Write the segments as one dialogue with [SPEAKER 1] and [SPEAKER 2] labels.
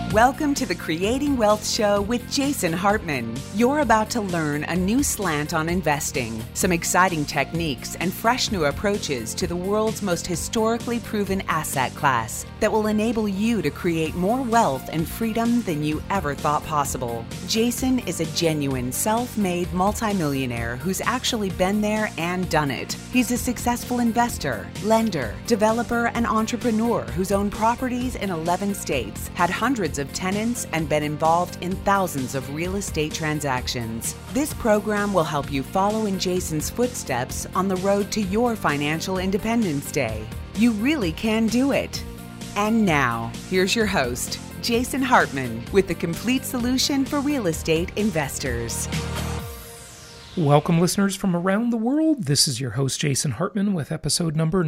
[SPEAKER 1] Welcome to the Creating Wealth Show with Jason Hartman. You're about to learn a new slant on investing, some exciting techniques, and fresh new approaches to the world's most historically proven asset class that will enable you to create more wealth and freedom than you ever thought possible. Jason is a genuine self-made multimillionaire who's actually been there and done it. He's a successful investor, lender, developer, and entrepreneur who's owned properties in 11 states, had hundreds of tenants, and been involved in thousands of real estate transactions. This program will help you follow in Jason's footsteps on the road to your financial independence day. You really can do it. And now, here's your host, Jason Hartman, with the complete solution for real estate investors.
[SPEAKER 2] Welcome, listeners from around the world. This is your host, Jason Hartman, with episode number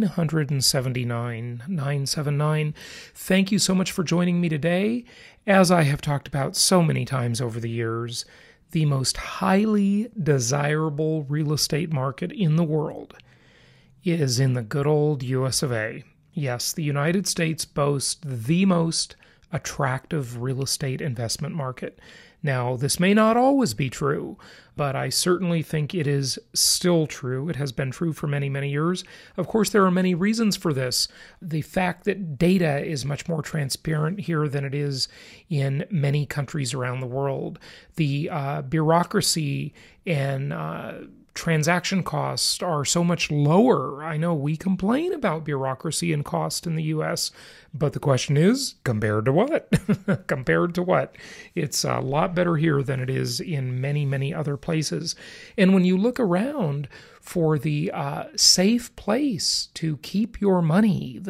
[SPEAKER 2] 979. Thank you so much for joining me today. As I have talked about so many times over the years, the most highly desirable real estate market in the world is in the good old US of A. Yes, the United States boasts the most attractive real estate investment market. Now, this may not always be true, but I certainly think it is still true. It has been true for many, many years. Of course, there are many reasons for this. The fact that data is much more transparent here than it is in many countries around the world. The bureaucracy and transaction costs are so much lower. I know we complain about bureaucracy and cost in the U.S., but the question is, compared to what? Compared to what? It's a lot better here than it is in many, many other places. And when you look around for the safe place to keep your money,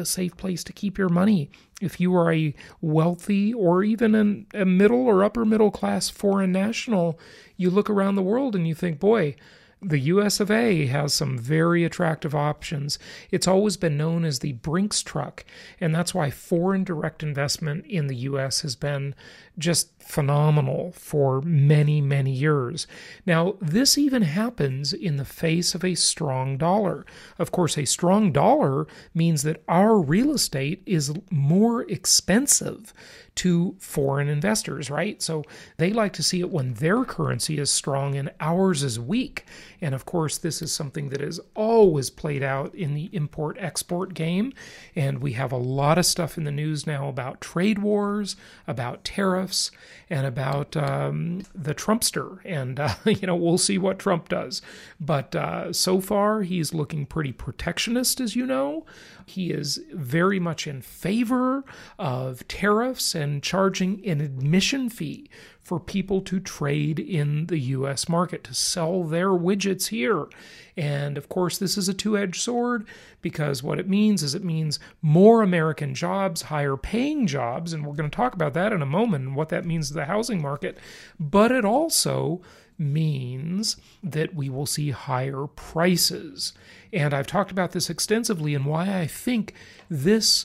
[SPEAKER 2] if you are a wealthy or even a middle or upper middle class foreign national, you look around the world and you think, boy, the US of A has some very attractive options. It's always been known as the Brinks truck, and that's why foreign direct investment in the US has been just phenomenal for many, many years. Now, this even happens in the face of a strong dollar. Of course, a strong dollar means that our real estate is more expensive to foreign investors, right? So they like to see it when their currency is strong and ours is weak. And of course, this is something that is always played out in the import-export game. And we have a lot of stuff in the news now about trade wars, about tariffs, and about the Trumpster. And, we'll see what Trump does. But so far, he's looking pretty protectionist, as you know. He is very much in favor of tariffs and charging an admission fee for people to trade in the U.S. market, to sell their widgets here. And of course, this is a two-edged sword, because what it means more American jobs, higher paying jobs, and we're going to talk about that in a moment and what that means to the housing market. But it also means that we will see higher prices. And I've talked about this extensively and why I think this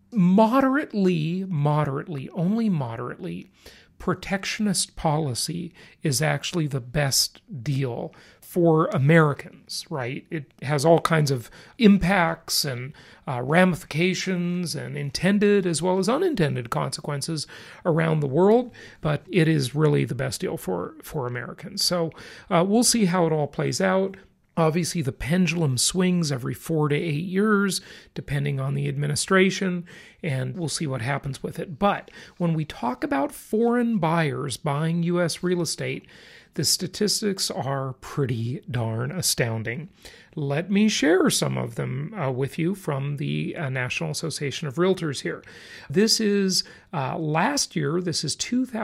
[SPEAKER 2] only moderately protectionist policy is actually the best deal for Americans, right? It has all kinds of impacts and ramifications and intended as well as unintended consequences around the world, but it is really the best deal for Americans. So we'll see how it all plays out. Obviously, the pendulum swings every 4 to 8 years, depending on the administration, and we'll see what happens with it. But when we talk about foreign buyers buying U.S. real estate, the statistics are pretty darn astounding. Let me share some of them with you from the National Association of Realtors here. This is last year, this is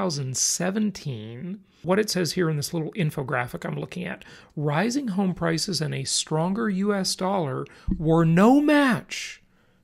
[SPEAKER 2] 2017. What it says here in this little infographic I'm looking at, rising home prices and a stronger U.S. dollar were no match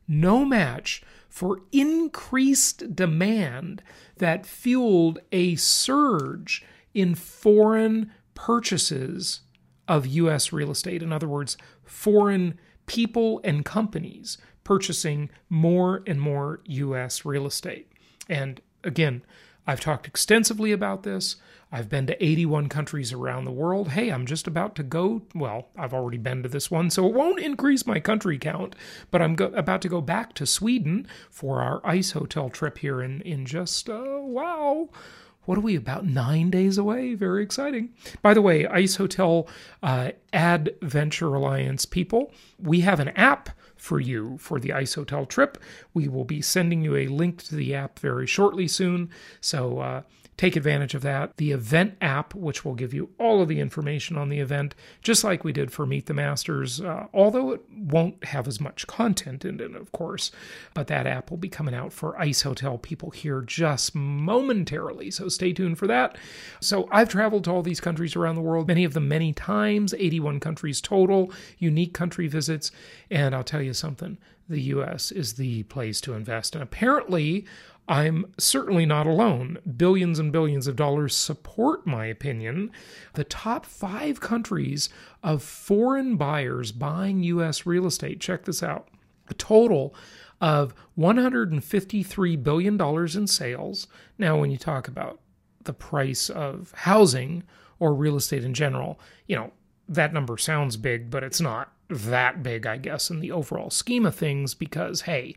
[SPEAKER 2] for increased demand that fueled a surge in foreign purchases of U.S. real estate. In other words, foreign people and companies purchasing more and more U.S. real estate. And again, I've talked extensively about this. I've been to 81 countries around the world. Hey, I'm just about to go, well, I've already been to this one, so it won't increase my country count, but I'm about to go back to Sweden for our ice hotel trip here in just, wow, what are we, about 9 days away? Very exciting. By the way, Ice Hotel Adventure Alliance people, we have an app for you for the Ice Hotel trip. We will be sending you a link to the app very shortly soon, so take advantage of that. The event app, which will give you all of the information on the event, just like we did for Meet the Masters, although it won't have as much content in it, of course. But that app will be coming out for Ice Hotel people here just momentarily, so stay tuned for that. So I've traveled to all these countries around the world, many of them many times, 81 countries total, unique country visits, and I'll tell you something, the U.S. is the place to invest. And apparently, I'm certainly not alone. Billions and billions of dollars support my opinion. The top 5 countries of foreign buyers buying U.S. real estate, check this out, a total of $153 billion in sales. Now, when you talk about the price of housing or real estate in general, that number sounds big, but it's not that big, I guess, in the overall scheme of things because, hey,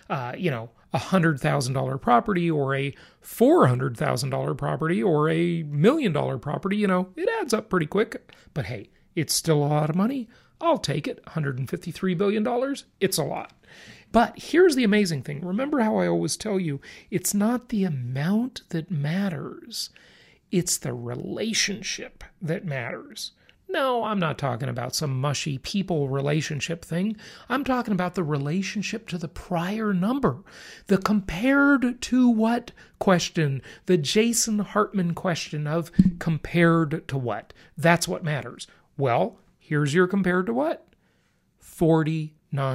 [SPEAKER 2] a $100,000 property or a $400,000 property or a $1 million property, it adds up pretty quick. But hey, it's still a lot of money. I'll take it. $153 billion, it's a lot. But here's the amazing thing. Remember how I always tell you, it's not the amount that matters. It's the relationship that matters. No, I'm not talking about some mushy people relationship thing. I'm talking about the relationship to the prior number. The compared to what question, the Jason Hartman question of compared to what. That's what matters. Well, here's your compared to what? 49%.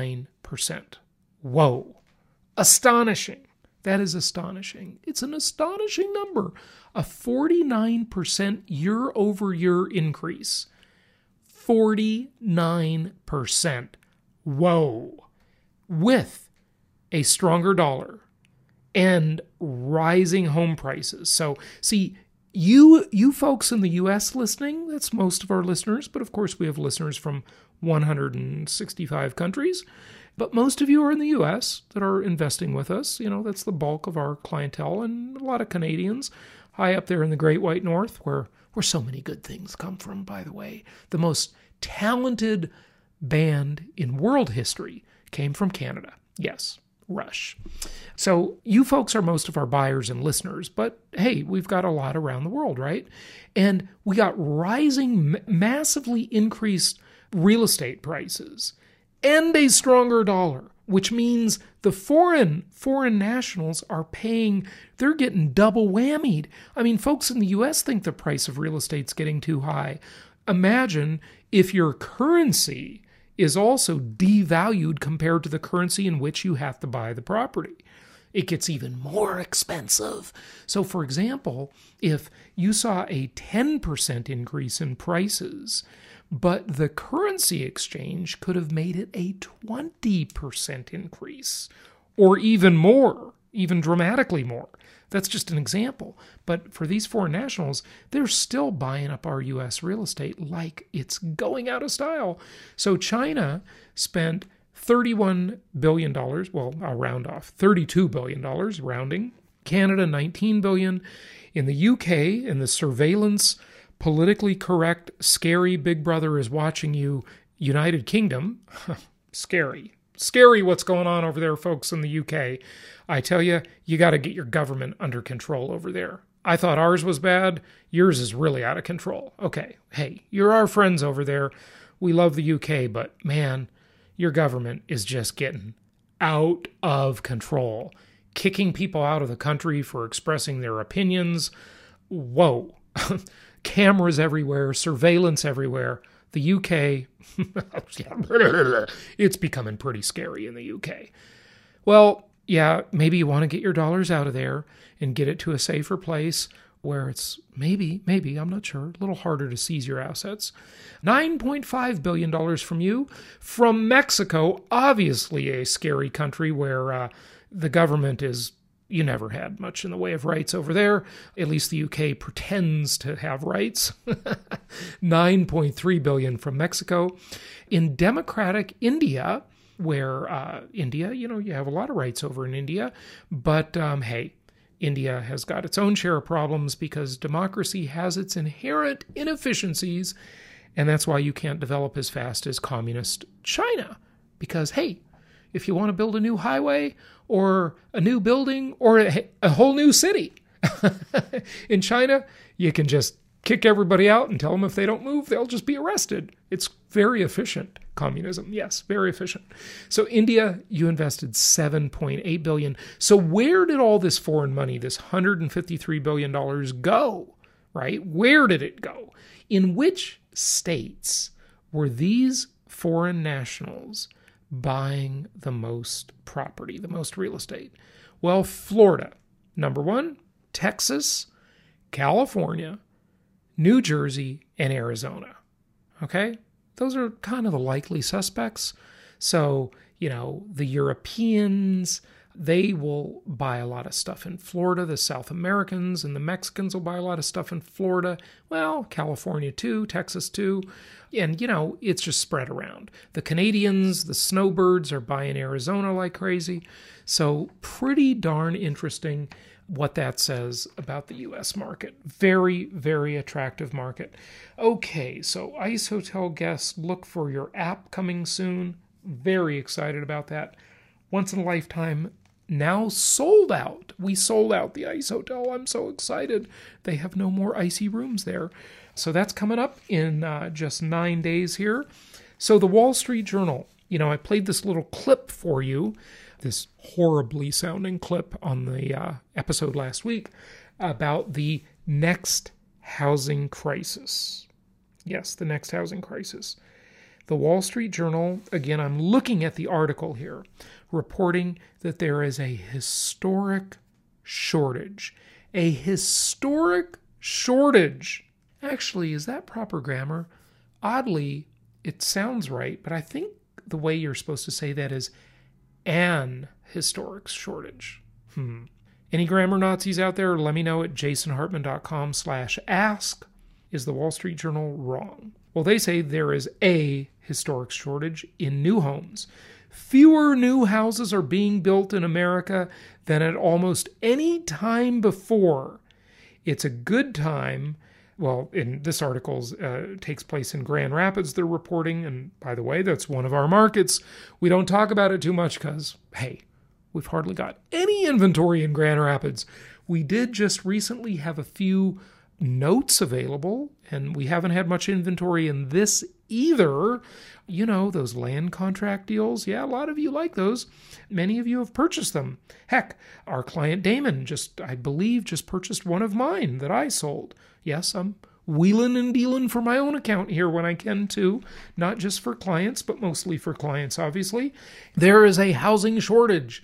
[SPEAKER 2] Whoa. Astonishing. That is astonishing. It's an astonishing number. A 49% year-over-year increase. 49%. Whoa. With a stronger dollar and rising home prices. So, see, you folks in the U.S. listening, that's most of our listeners, but of course we have listeners from 165 countries. But most of you are in the U.S. that are investing with us. That's the bulk of our clientele, and a lot of Canadians high up there in the Great White North, where so many good things come from, by the way. The most talented band in world history came from Canada. Yes, Rush. So you folks are most of our buyers and listeners, but hey, we've got a lot around the world, right? And we got rising, massively increased real estate prices and a stronger dollar, which means the foreign nationals are paying, they're getting double whammied. I mean, folks in the U.S. think the price of real estate's getting too high. Imagine if your currency is also devalued compared to the currency in which you have to buy the property. It gets even more expensive. So, for example, if you saw a 10% increase in prices, but the currency exchange could have made it a 20% increase, or even more, even dramatically more. That's just an example. But for these foreign nationals, they're still buying up our U.S. real estate like it's going out of style. So China spent $31 billion, well, I'll round off, $32 billion, rounding. Canada, $19 billion. In the UK, in the surveillance, politically correct, scary Big Brother is watching you, United Kingdom, scary. Scary what's going on over there, folks, in the UK. I tell you, you got to get your government under control over there. I thought ours was bad. Yours is really out of control. Okay, hey, you're our friends over there. We love the UK, but man, your government is just getting out of control. Kicking people out of the country for expressing their opinions. Whoa. Cameras everywhere, surveillance everywhere. The UK, it's becoming pretty scary in the UK. Well, yeah, maybe you want to get your dollars out of there and get it to a safer place where it's maybe, I'm not sure, a little harder to seize your assets. $9.5 billion from you. From Mexico, obviously a scary country where the government is you never had much in the way of rights over there. At least the UK pretends to have rights. 9.3 billion from Mexico. In democratic India, where India, you have a lot of rights over in India, but hey, India has got its own share of problems because democracy has its inherent inefficiencies, and that's why you can't develop as fast as communist China. Because, hey, if you want to build a new highway or a new building or a whole new city in China, you can just kick everybody out and tell them if they don't move, they'll just be arrested. It's very efficient, communism. Yes, very efficient. So India, you invested $7.8 billion. So where did all this foreign money, this $153 billion go, right? Where did it go? In which states were these foreign nationals buying the most property, the most real estate? Well, Florida, number one, Texas, California, New Jersey, and Arizona. Okay? Those are kind of the likely suspects. So, the Europeans, they will buy a lot of stuff in Florida. The South Americans and the Mexicans will buy a lot of stuff in Florida. Well, California too, Texas too. And, it's just spread around. The Canadians, the snowbirds are buying Arizona like crazy. So pretty darn interesting what that says about the U.S. market. Very, very attractive market. Okay, so Ice Hotel guests, look for your app coming soon. Very excited about that. Once in a lifetime, now sold out. We sold out the Ice Hotel. I'm so excited. They have no more icy rooms there. So that's coming up in just 9 days here. So the Wall Street Journal, I played this little clip for you, this horribly sounding clip on the episode last week about the next housing crisis. Yes, the next housing crisis. The Wall Street Journal, again, I'm looking at the article here, reporting that there is a historic shortage. A historic shortage. Actually, is that proper grammar? Oddly, it sounds right, but I think the way you're supposed to say that is an historic shortage. Any grammar Nazis out there, let me know at jasonhartman.com/ask. Is the Wall Street Journal wrong? Well, they say there is a historic shortage in new homes. Fewer new houses are being built in America than at almost any time before. It's a good time. Well, in this article takes place in Grand Rapids, they're reporting. And by the way, that's one of our markets. We don't talk about it too much because, hey, we've hardly got any inventory in Grand Rapids. We did just recently have a few notes available, and we haven't had much inventory in this either. Those land contract deals. Yeah, a lot of you like those. Many of you have purchased them. Heck, our client Damon I believe just purchased one of mine that I sold. Yes, I'm wheeling and dealing for my own account here when I can too. Not just for clients, but mostly for clients, obviously. There is a housing shortage.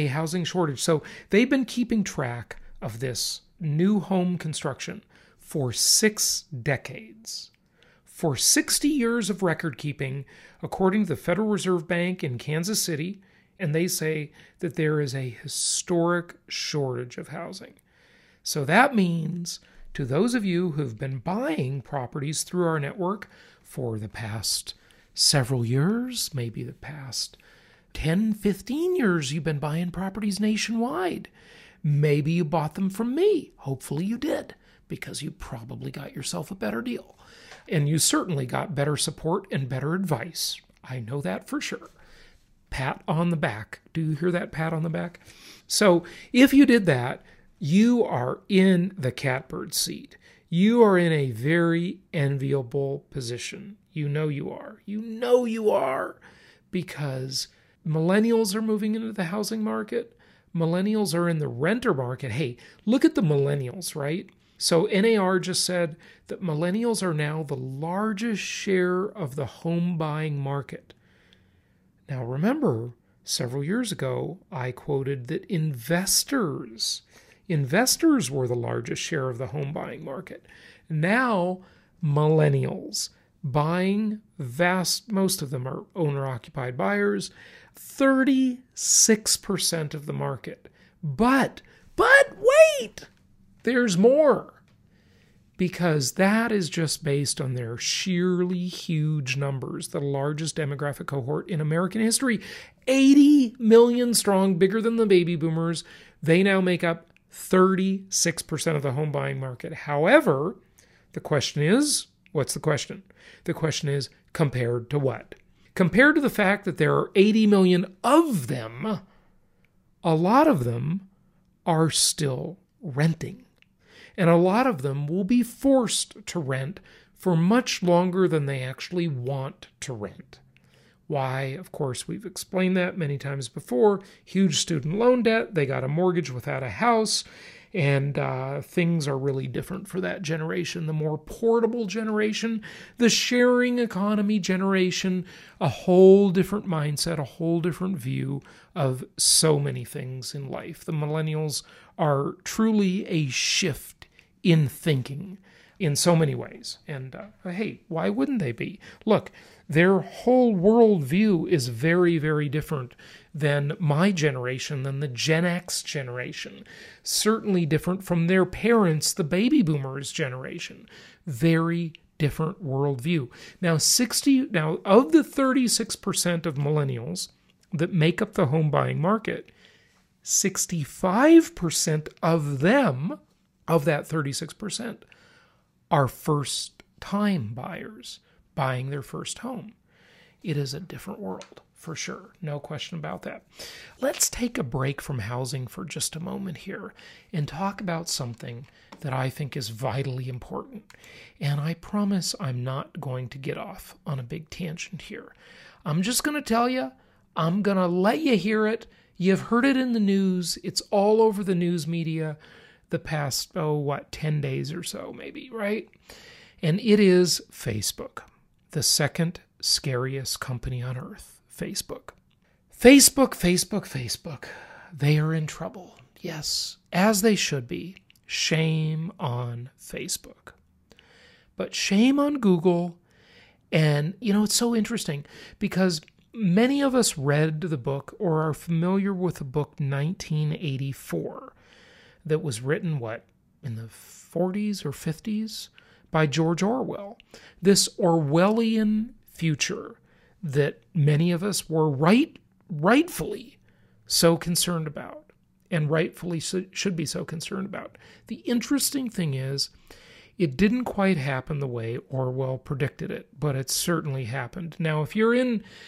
[SPEAKER 2] So they've been keeping track of this new home construction for 6 decades. For 60 years of record keeping, according to the Federal Reserve Bank in Kansas City, and they say that there is a historic shortage of housing. So that means to those of you who've been buying properties through our network for the past several years, maybe the past 10, 15 years, you've been buying properties nationwide. Maybe you bought them from me. Hopefully you did, because you probably got yourself a better deal. And you certainly got better support and better advice. I know that for sure. Pat on the back. Do you hear that pat on the back? So if you did that, you are in the catbird seat. You are in a very enviable position. You know you are. Because millennials are moving into the housing market. Millennials are in the renter market. Hey, look at the millennials, right? So NAR just said that millennials are now the largest share of the home buying market. Now remember, several years ago, I quoted that investors were the largest share of the home buying market. Now, millennials buying most of them are owner-occupied buyers, 36% of the market. But wait, there's more. Because that is just based on their sheerly huge numbers, the largest demographic cohort in American history, 80 million strong, bigger than the baby boomers. They now make up 36% of the home buying market. However, the question is, what's the question? The question is, compared to what? Compared to the fact that there are 80 million of them, a lot of them are still renting. And a lot of them will be forced to rent for much longer than they actually want to rent. Why? Of course, we've explained that many times before. Huge student loan debt. They got a mortgage without a house. And things are really different for that generation. The more portable generation, the sharing economy generation, a whole different mindset, a whole different view of so many things in life. The millennials are truly a shift in thinking in so many ways. And hey, why wouldn't they be? Look, their whole worldview is very, very different than my generation, than the Gen X generation. Certainly different from their parents, the baby boomers generation. Very different worldview. Now, of the 36% of millennials that make up the home buying market, 65% of them, of that 36%, are first-time buyers buying their first home. It is a different world, for sure. No question about that. Let's take a break from housing for just a moment here and talk about something that I think is vitally important. And I promise I'm not going to get off on a big tangent here. I'm just going to tell you, I'm going to let you hear it. You've heard it in the news. It's all over the news media the past, 10 days or so, maybe, right? And it is Facebook, the second scariest company on earth, Facebook. Facebook. They are in trouble. Yes, as they should be. Shame on Facebook. But shame on Google. And, it's so interesting because many of us read the book or are familiar with the book 1984 that was written, in the 40s or 50s by George Orwell. This Orwellian future that many of us were rightfully so concerned about and rightfully should be so concerned about. The interesting thing is, it didn't quite happen the way Orwell predicted it, but it certainly happened. Now, if you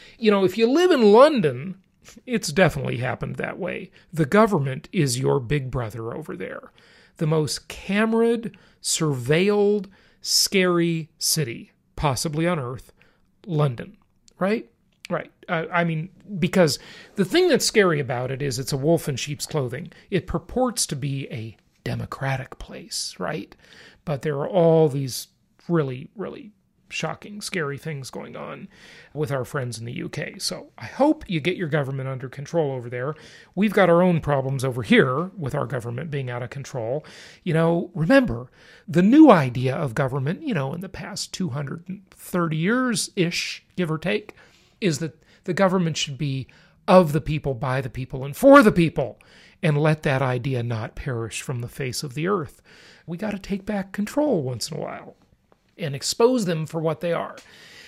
[SPEAKER 2] live in London, it's definitely happened that way. The government is your big brother over there. The most cameraed, surveilled, scary city, possibly on Earth, London, right? Right. Because the thing that's scary about it is it's a wolf in sheep's clothing. It purports to be a democratic place, right? But there are all these really, really shocking, scary things going on with our friends in the UK. So I hope you get your government under control over there. We've got our own problems over here with our government being out of control. Remember, the new idea of government, in the past 230 years-ish, give or take, is that the government should be of the people, by the people, and for the people, and let that idea not perish from the face of the earth. We got to take back control once in a while and expose them for what they are.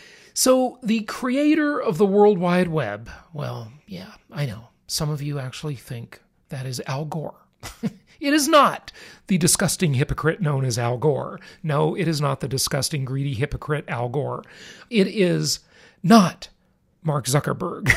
[SPEAKER 2] So the creator of the World Wide Web, well, yeah, I know. Some of you actually think that is Al Gore. It is not the disgusting hypocrite known as Al Gore. No, it is not the disgusting, greedy hypocrite Al Gore. It is not Mark Zuckerberg.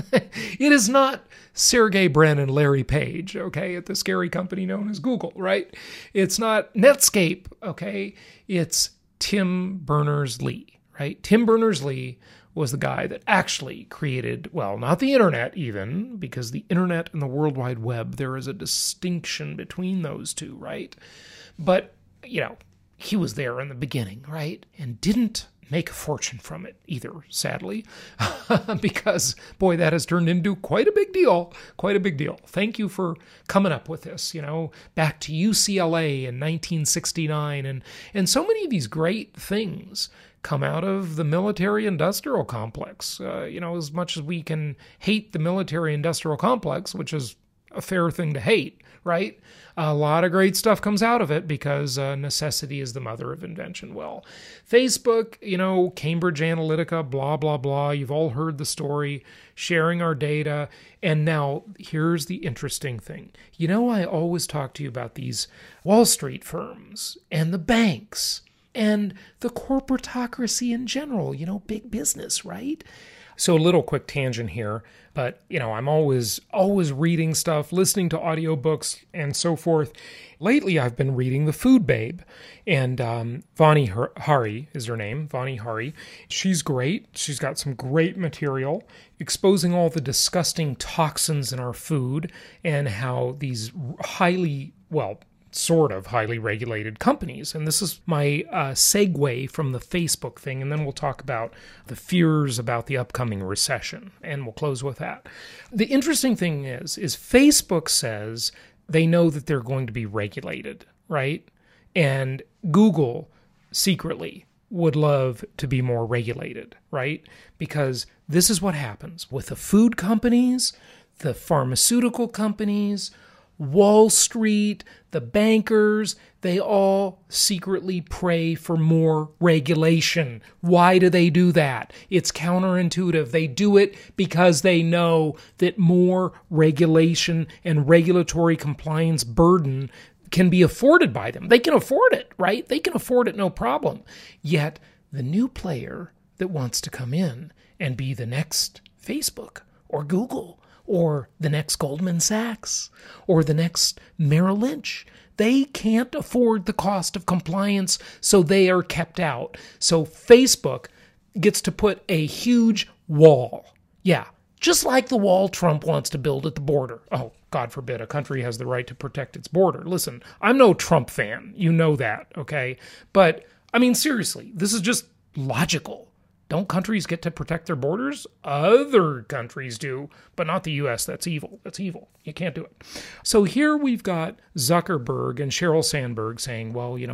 [SPEAKER 2] It is not Sergey Brin and Larry Page, okay, at the scary company known as Google, right? It's not Netscape, okay? It's Tim Berners-Lee, right? Tim Berners-Lee was the guy that actually created, well, not the internet even, because the internet and the World Wide Web, there is a distinction between those two, right? But, he was there in the beginning, right? And didn't make a fortune from it either, sadly, because, boy, that has turned into quite a big deal. Thank you for coming up with this, back to UCLA in 1969. And so many of these great things come out of the military-industrial complex. As much as we can hate the military-industrial complex, which is a fair thing to hate, right? A lot of great stuff comes out of it because necessity is the mother of invention. Well, Facebook, Cambridge Analytica, blah, blah, blah. You've all heard the story, sharing our data. And now here's the interesting thing. I always talk to you about these Wall Street firms and the banks and the corporatocracy in general, big business, right? So a little quick tangent here, but I'm always reading stuff, listening to audiobooks and so forth. Lately, I've been reading The Food Babe, and Vani Hari is her name, Vani Hari. She's great. She's got some great material exposing all the disgusting toxins in our food and how these sort of highly regulated companies. And this is my segue from the Facebook thing, and then we'll talk about the fears about the upcoming recession, and we'll close with that. The interesting thing is Facebook says they know that they're going to be regulated, right? And Google secretly would love to be more regulated, right? Because this is what happens with the food companies, the pharmaceutical companies, Wall Street, the bankers, they all secretly pray for more regulation. Why do they do that? It's counterintuitive. They do it because they know that more regulation and regulatory compliance burden can be afforded by them. They can afford it, right? They can afford it no problem. Yet the new player that wants to come in and be the next Facebook or Google or the next Goldman Sachs, or the next Merrill Lynch. They can't afford the cost of compliance, so they are kept out. So Facebook gets to put a huge wall. Yeah, just like the wall Trump wants to build at the border. Oh, God forbid, a country has the right to protect its border. Listen, I'm no Trump fan. You know that, okay? But, seriously, this is just logical. Don't countries get to protect their borders? Other countries do, but not the U.S. That's evil. That's evil. You can't do it. So here we've got Zuckerberg and Sheryl Sandberg saying, well, we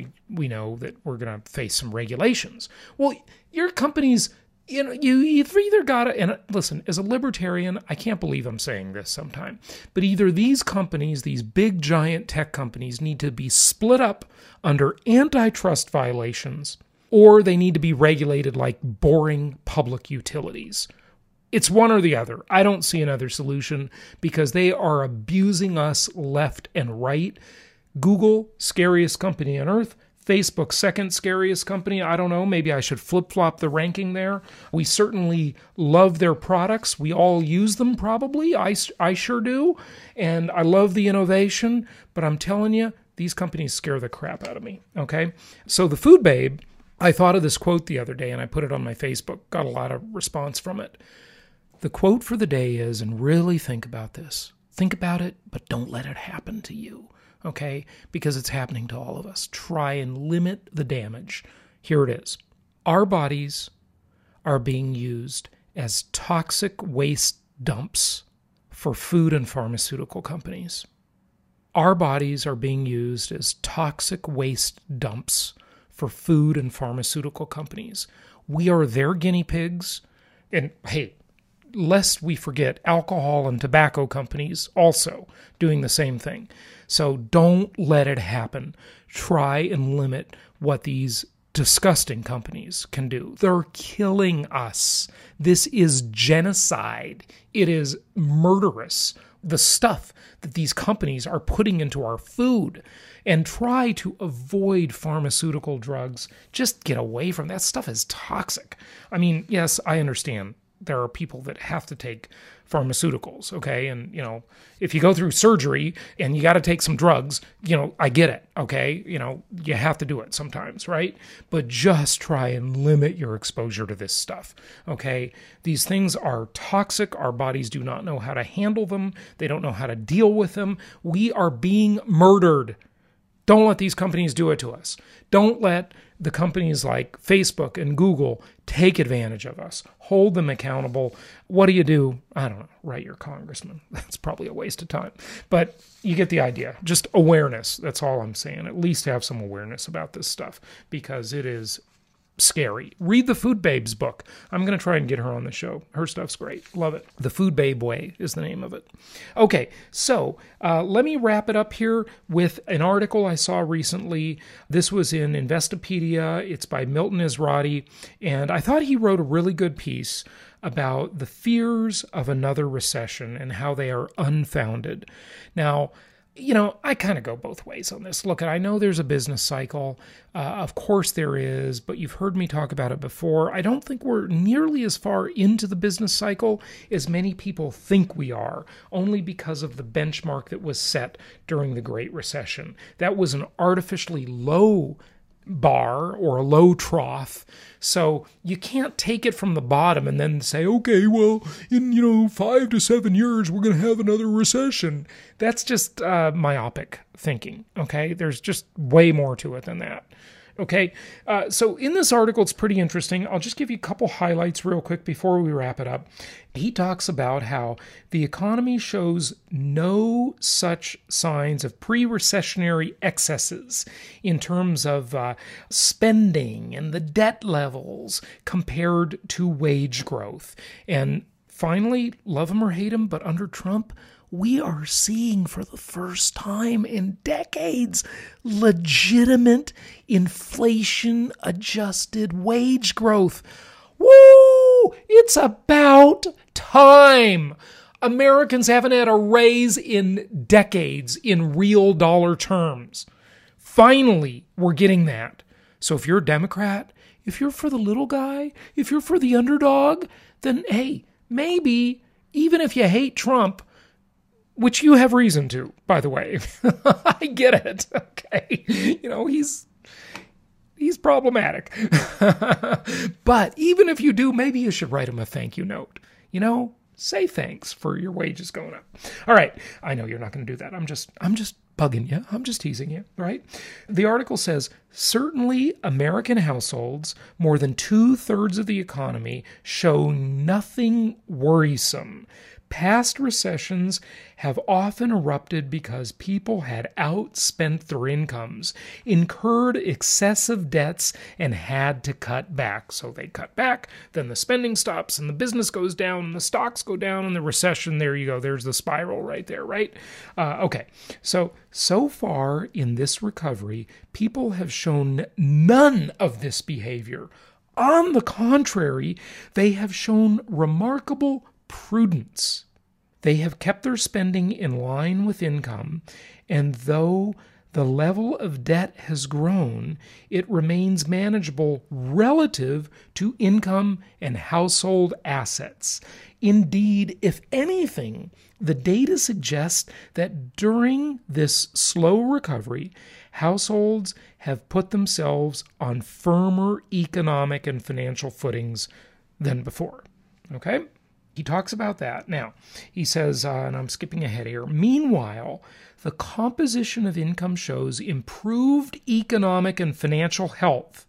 [SPEAKER 2] know that we're going to face some regulations. Well, your companies, you've either got to, and listen, as a libertarian, I can't believe I'm saying this sometime, but either these companies, these big giant tech companies, need to be split up under antitrust violations, or they need to be regulated like boring public utilities. It's one or the other. I don't see another solution because they are abusing us left and right. Google, scariest company on earth. Facebook, second scariest company. I don't know. Maybe I should flip-flop the ranking there. We certainly love their products. We all use them probably. I sure do. And I love the innovation. But I'm telling you, these companies scare the crap out of me. Okay? So the Food Babe, I thought of this quote the other day and I put it on my Facebook. Got a lot of response from it. The quote for the day is, and really think about this. Think about it, but don't let it happen to you. Okay? Because it's happening to all of us. Try and limit the damage. Here it is. Our bodies are being used as toxic waste dumps for food and pharmaceutical companies. Our bodies are being used as toxic waste dumps for food and pharmaceutical companies. We are their guinea pigs. And hey, lest we forget, alcohol and tobacco companies also doing the same thing. So don't let it happen. Try and limit what these disgusting companies can do. They're killing us. This is genocide. It is murderous. The stuff that these companies are putting into our food. And try to avoid pharmaceutical drugs. Just get away from that stuff. Is toxic. Yes, I understand there are people that have to take pharmaceuticals, okay? And, if you go through surgery and you got to take some drugs, I get it, okay? You have to do it sometimes, right? But just try and limit your exposure to this stuff, okay? These things are toxic. Our bodies do not know how to handle them. They don't know how to deal with them. We are being murdered. Don't let these companies do it to us. Don't let the companies like Facebook and Google take advantage of us. Hold them accountable. What do? I don't know. Write your congressman. That's probably a waste of time. But you get the idea. Just awareness. That's all I'm saying. At least have some awareness about this stuff because it is scary. Read the Food Babes book. I'm going to try and get her on the show. Her stuff's great. Love it. The Food Babe Way is the name of it. Okay, so let me wrap it up here with an article I saw recently. This was in Investopedia. It's by Milton Ezrati, and I thought he wrote a really good piece about the fears of another recession and how they are unfounded. Now, I kind of go both ways on this. Look, I know there's a business cycle. Of course there is, but you've heard me talk about it before. I don't think we're nearly as far into the business cycle as many people think we are, only because of the benchmark that was set during the Great Recession. That was an artificially low bar or a low trough. So you can't take it from the bottom and then say, okay, well, in 5 to 7 years, we're going to have another recession. That's just myopic thinking, okay? There's just way more to it than that. Okay, so in this article, it's pretty interesting. I'll just give you a couple highlights real quick before we wrap it up. He talks about how the economy shows no such signs of pre-recessionary excesses in terms of spending and the debt levels compared to wage growth. And finally, love him or hate him, but under Trump, we are seeing for the first time in decades legitimate inflation-adjusted wage growth. Woo! It's about time. Americans haven't had a raise in decades in real dollar terms. Finally, we're getting that. So if you're a Democrat, if you're for the little guy, if you're for the underdog, then hey, maybe, even if you hate Trump, which you have reason to, by the way. I get it. Okay. He's problematic. But even if you do, maybe you should write him a thank you note. Say thanks for your wages going up. All right. I know you're not going to do that. I'm just bugging you. I'm just teasing you, right? The article says, certainly American households, more than 2/3 of the economy, show nothing worrisome. Past recessions have often erupted because people had outspent their incomes, incurred excessive debts, and had to cut back. So they cut back, then the spending stops, and the business goes down, and the stocks go down, and the recession, there you go. There's the spiral right there, right? Okay, so far in this recovery, people have shown none of this behavior. On the contrary, they have shown remarkable prudence. They have kept their spending in line with income, and though the level of debt has grown, it remains manageable relative to income and household assets. Indeed, if anything, the data suggests that during this slow recovery, households have put themselves on firmer economic and financial footings than before. Okay? He talks about that. Now, he says, and I'm skipping ahead here, meanwhile, the composition of income shows improved economic and financial health.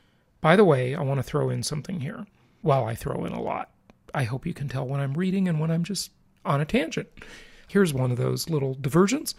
[SPEAKER 2] By the way, I want to throw in something here. Well, I throw in a lot. I hope you can tell when I'm reading and when I'm just on a tangent. Here's one of those little diversions.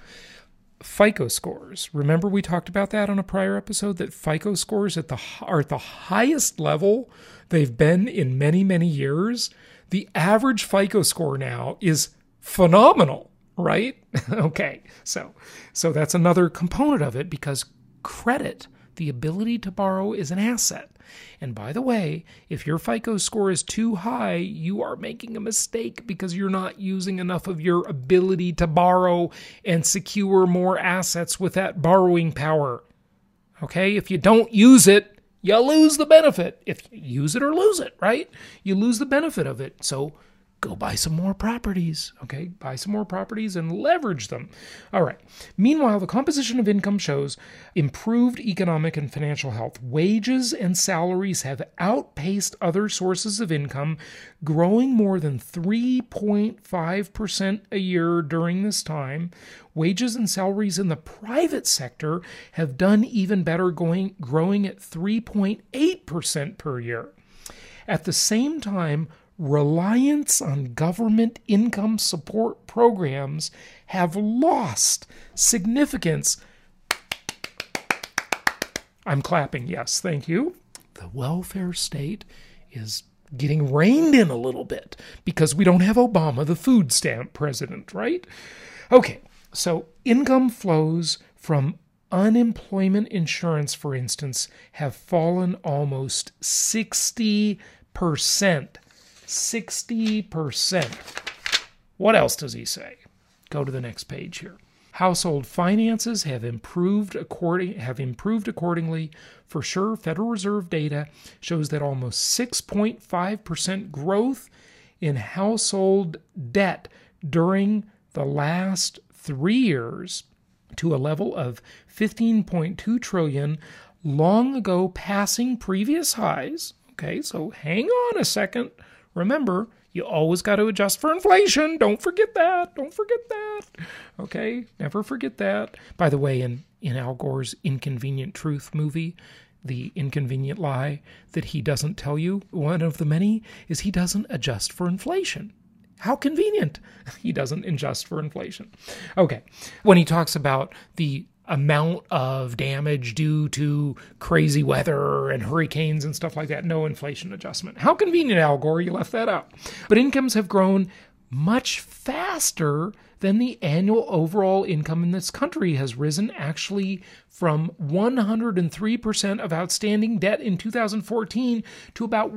[SPEAKER 2] FICO scores. Remember we talked about that on a prior episode, that FICO scores are at the highest level they've been in many, many years. The average FICO score now is phenomenal, right? Okay, so that's another component of it, because credit, the ability to borrow, is an asset. And by the way, if your FICO score is too high, you are making a mistake because you're not using enough of your ability to borrow and secure more assets with that borrowing power. Okay, if you don't use it, you lose the benefit. If you use it or lose it, right? You lose the benefit of it. So go buy some more properties, okay? Buy some more properties and leverage them. All right. Meanwhile, the composition of income shows improved economic and financial health. Wages and salaries have outpaced other sources of income, growing more than 3.5% a year during this time. Wages and salaries in the private sector have done even better, growing at 3.8% per year. At the same time, reliance on government income support programs have lost significance. I'm clapping, yes, thank you. the welfare state is getting reined in a little bit because we don't have Obama, the food stamp president, right? Okay, so income flows from unemployment insurance, for instance, have fallen almost 60%. 60%. What else does he say? Go to the next page here. Household finances have improved accordingly. For sure, Federal Reserve data shows that almost 6.5% growth in household debt during the last 3 years to a level of $15.2 trillion, long ago passing previous highs. Okay, so hang on a second. Remember, you always got to adjust for inflation. Don't forget that. Don't forget that. Okay, never forget that. By the way, in Al Gore's Inconvenient Truth movie, the inconvenient lie that he doesn't tell you, one of the many, is he doesn't adjust for inflation. How convenient. He doesn't adjust for inflation. Okay, when he talks about the amount of damage due to crazy weather and hurricanes and stuff like that, no inflation adjustment. How convenient, Al Gore, you left that out. But incomes have grown much faster than the annual overall income in this country has risen, actually from 103% of outstanding debt in 2014 to about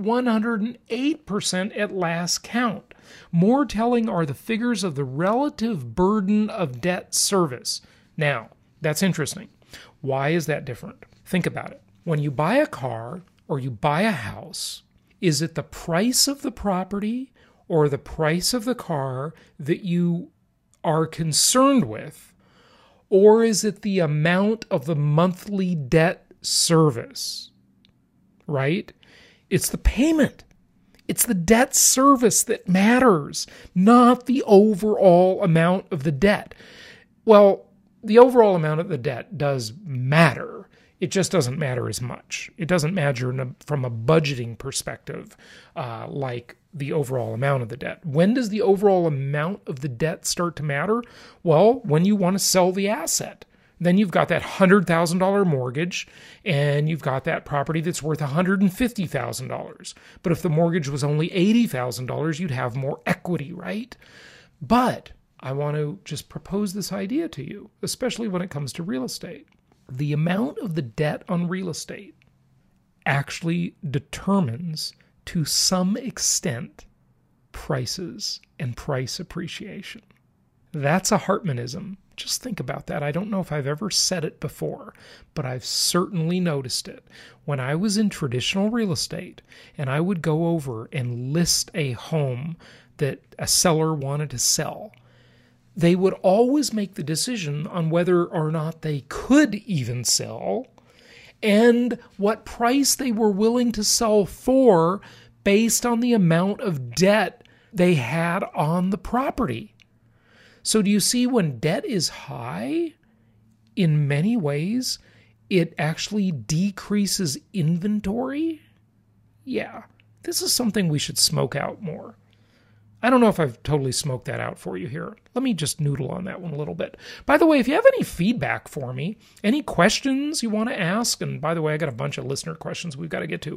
[SPEAKER 2] 108% at last count. More telling are the figures of the relative burden of debt service. Now, that's interesting. Why is that different? Think about it. When you buy a car or you buy a house, is it the price of the property or the price of the car that you are concerned with? Or is it the amount of the monthly debt service? Right? It's the payment. It's the debt service that matters, not the overall amount of the debt. Well, the overall amount of the debt does matter. It just doesn't matter as much. It doesn't matter from a budgeting perspective like the overall amount of the debt. When does the overall amount of the debt start to matter? Well, when you want to sell the asset. Then you've got that $100,000 mortgage, and you've got that property that's worth $150,000. But if the mortgage was only $80,000, you'd have more equity, right? But I want to just propose this idea to you, especially when it comes to real estate. The amount of the debt on real estate actually determines, to some extent, prices and price appreciation. That's a Hartmanism. Just think about that. I don't know if I've ever said it before, but I've certainly noticed it. When I was in traditional real estate and I would go over and list a home that a seller wanted to sell, they would always make the decision on whether or not they could even sell and what price they were willing to sell for based on the amount of debt they had on the property. So do you see, when debt is high, in many ways, it actually decreases inventory? Yeah, this is something we should smoke out more. I don't know if I've totally smoked that out for you here. Let me just noodle on that one a little bit. By the way, if you have any feedback for me, any questions you want to ask, and by the way, I got a bunch of listener questions we've got to get to,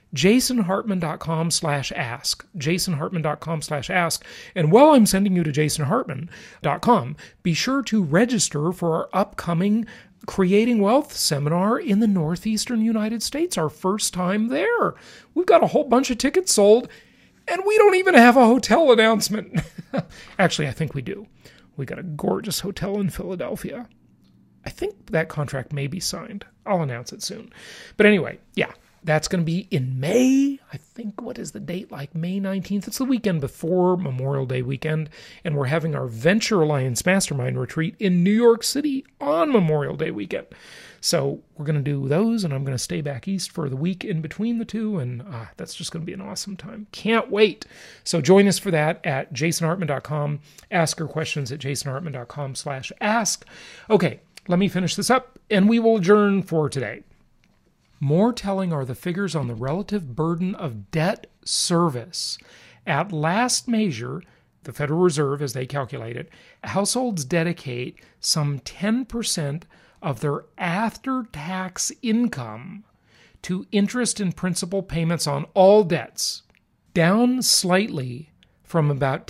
[SPEAKER 2] jasonhartman.com/ask, jasonhartman.com/ask. And while I'm sending you to jasonhartman.com, be sure to register for our upcoming Creating Wealth seminar in the Northeastern United States, our first time there. We've got a whole bunch of tickets sold, and we don't even have a hotel announcement. Actually, I think we do. We got a gorgeous hotel in Philadelphia. I think that contract may be signed. I'll announce it soon. But anyway, yeah. That's going to be in May. I think, what is the date, like May 19th? It's the weekend before Memorial Day weekend, and we're having our Venture Alliance Mastermind Retreat in New York City on Memorial Day weekend. So we're going to do those, and I'm going to stay back east for the week in between the two, and that's just going to be an awesome time. Can't wait. So join us for that at jasonhartman.com. Ask your questions at jasonhartman.com/ask. Okay, let me finish this up, and we will adjourn for today. More telling are the figures on the relative burden of debt service. At last measure, the Federal Reserve, as they calculate it, households dedicate some 10% of their after-tax income to interest and principal payments on all debts, down slightly from about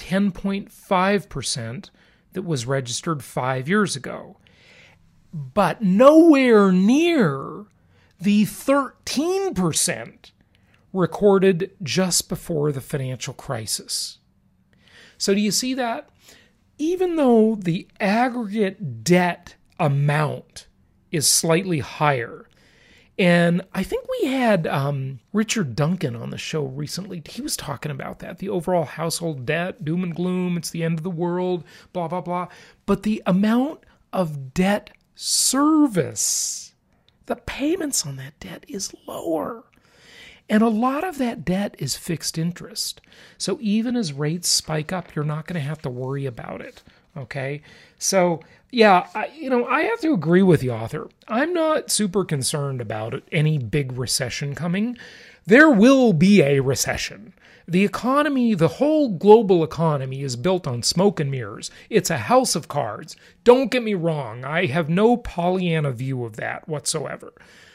[SPEAKER 2] 10.5% that was registered 5 years ago, but nowhere near the 13% recorded just before the financial crisis. So do you see that? Even though the aggregate debt amount is slightly higher, and I think we had Richard Duncan on the show recently. He was talking about that, the overall household debt, doom and gloom, it's the end of the world, blah, blah, blah. But the amount of debt service, the payments on that debt is lower. And a lot of that debt is fixed interest. So even as rates spike up, you're not going to have to worry about it. Okay? So, yeah, I have to agree with the author. I'm not super concerned about any big recession coming. There will be a recession. The economy, the whole global economy is built on smoke and mirrors. It's a house of cards. Don't get me wrong. I have no Pollyanna view of that whatsoever.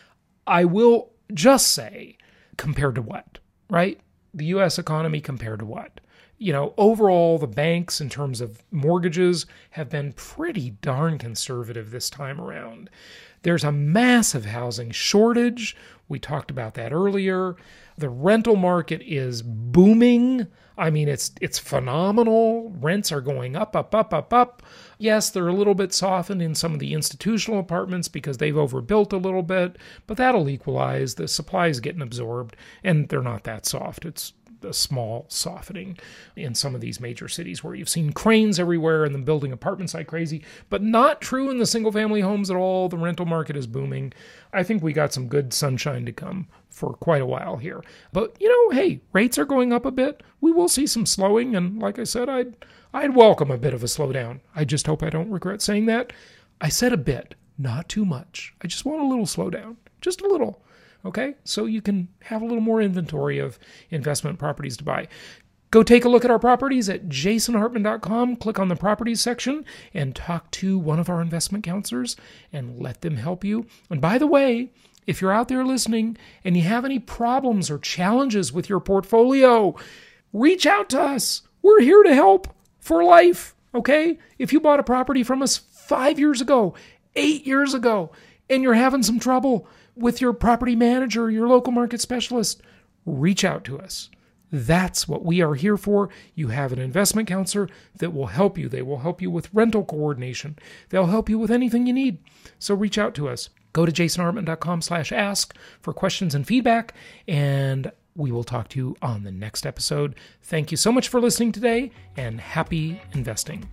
[SPEAKER 2] I will just say, compared to what, right? The U.S. economy compared to what? Overall, the banks in terms of mortgages have been pretty darn conservative this time around. There's a massive housing shortage. We talked about that earlier. The rental market is booming. I mean, it's phenomenal. Rents are going up, up, up, up, up. Yes, they're a little bit softened in some of the institutional apartments because they've overbuilt a little bit, but that'll equalize. The supply is getting absorbed, and they're not that soft. It's a small softening in some of these major cities where you've seen cranes everywhere and them building apartments like crazy, but not true in the single-family homes at all. The rental market is booming. I think we got some good sunshine to come for quite a while here. But, hey, rates are going up a bit. We will see some slowing, and like I said, I'd welcome a bit of a slowdown. I just hope I don't regret saying that. I said a bit, not too much. I just want a little slowdown, just a little. Okay, so you can have a little more inventory of investment properties to buy. Go take a look at our properties at jasonhartman.com. Click on the properties section and talk to one of our investment counselors and let them help you. And by the way, if you're out there listening and you have any problems or challenges with your portfolio, reach out to us. We're here to help for life, okay? If you bought a property from us 5 years ago, 8 years ago, and you're having some trouble with your property manager, your local market specialist, reach out to us. That's what we are here for. You have an investment counselor that will help you. They will help you with rental coordination. They'll help you with anything you need. So reach out to us. Go to jasonhartman.com/ask for questions and feedback, and we will talk to you on the next episode. Thank you so much for listening today, and happy investing.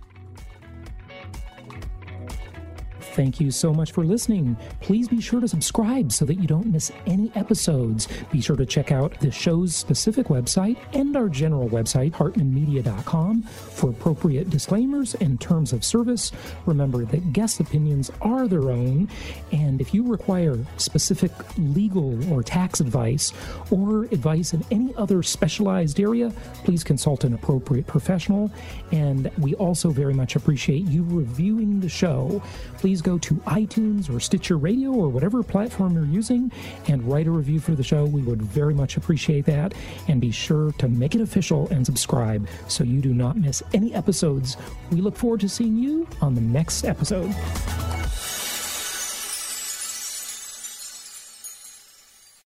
[SPEAKER 2] Thank you so much for listening. Please be sure to subscribe so that you don't miss any episodes. Be sure to check out the show's specific website and our general website, hartmanmedia.com, for appropriate disclaimers and terms of service. Remember that guest opinions are their own, and if you require specific legal or tax advice or advice in any other specialized area, please consult an appropriate professional. And we also very much appreciate you reviewing the show. Please go to iTunes or Stitcher Radio or whatever platform you're using and write a review for the show. We would very much appreciate that. And be sure to make it official and subscribe so you do not miss any episodes. We look forward to seeing you on the next episode.